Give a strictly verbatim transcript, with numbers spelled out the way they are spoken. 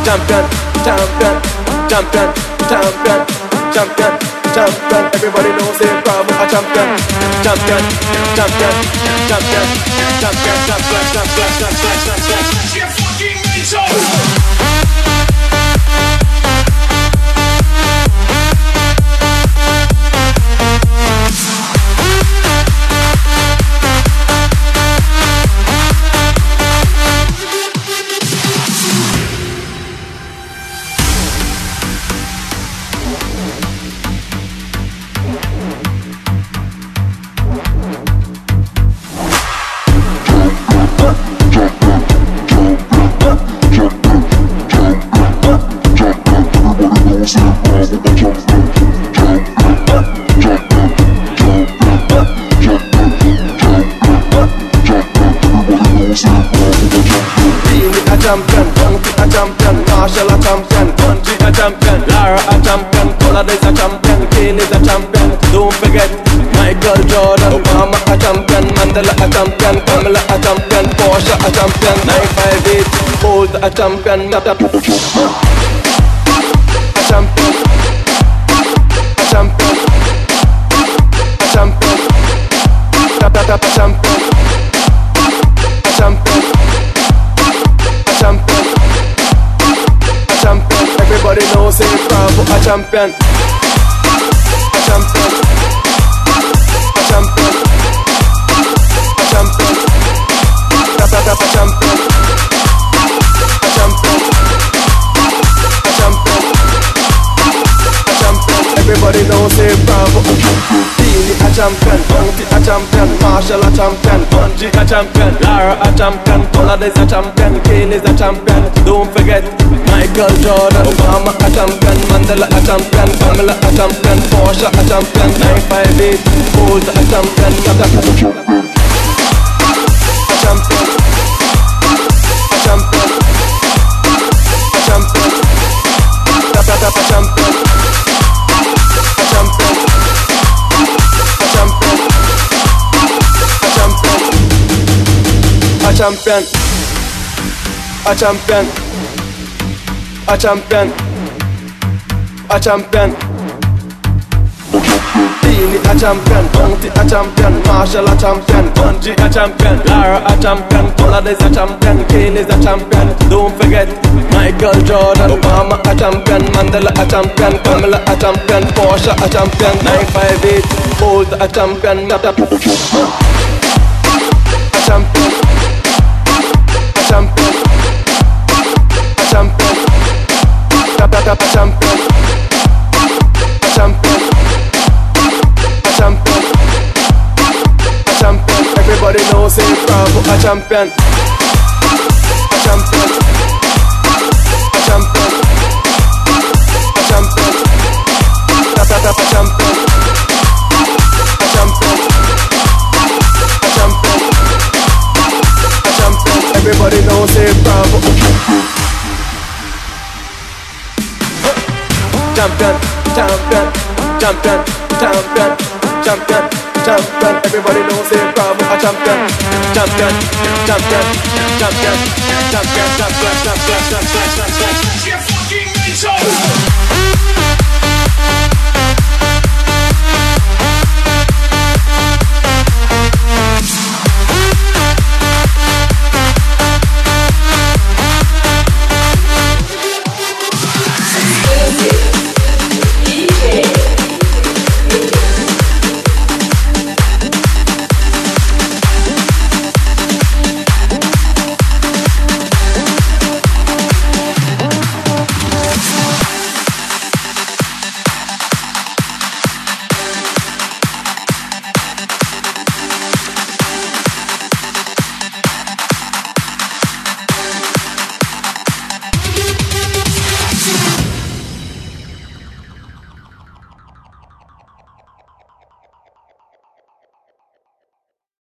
champion, champion, champion, champion, champion, champion. Everybody knows it, Bravo a champion, champion, champion, champion, champion, champion, champion, champion, champion. Your fucking resource. Champion, Funky a champion, Marshall a champion, Country a champion, Lara a champion, Color is a champion, Kane is a champion. Don't forget Michael Jordan, Obama a champion, Mandela a champion, Pamela a champion, Porsche a champion, nine five eight, Bolt a champion, a champion, a champion, a champion, a champion, a champion, a champion. Champion, a champion. Everybody knows it, Bravo a champion, a champion, a champion, a champion, a champion, a champion, a champion, a champion, a champion. Everybody knows it, Bravo a champion. Beanie a champion, Funky a champion, Marshall a champion, Country a champion, Lara a champion, Color is a champion, Kane is a champion. Don't forget Michael Jordan, Obama a champion, Mandela a champion, Pamela a champion, Porsche a champion, nine five eight, Bolt a champion, a champion, a champion, a champion, a champion, a champion, a champion, a champion, a champion, a champion, a champion, a champion. Beanie a champion, Funky a champion, Marshall a champion, Country a champion, Lara a champion, Color is a champion, Kane is a champion. Don't forget Michael Jordan, Obama a champion, Mandela a champion, Pamela a champion, Porsche a champion, nine five eight, Bolt a champion, a champion, a champion, a champion, a champion, a champion, a champion, a champion, a champion. Everybody knows it, Bravo a champion, a champion, a champion, a champion, a champion, a champion, a champion, a champion. Everybody knows it, Bravo a champion. Champion, champion, champion, champion, champion, champion. Everybody knows it, Bravo a champion, champion, champion, champion, champion, champion, champion, champion.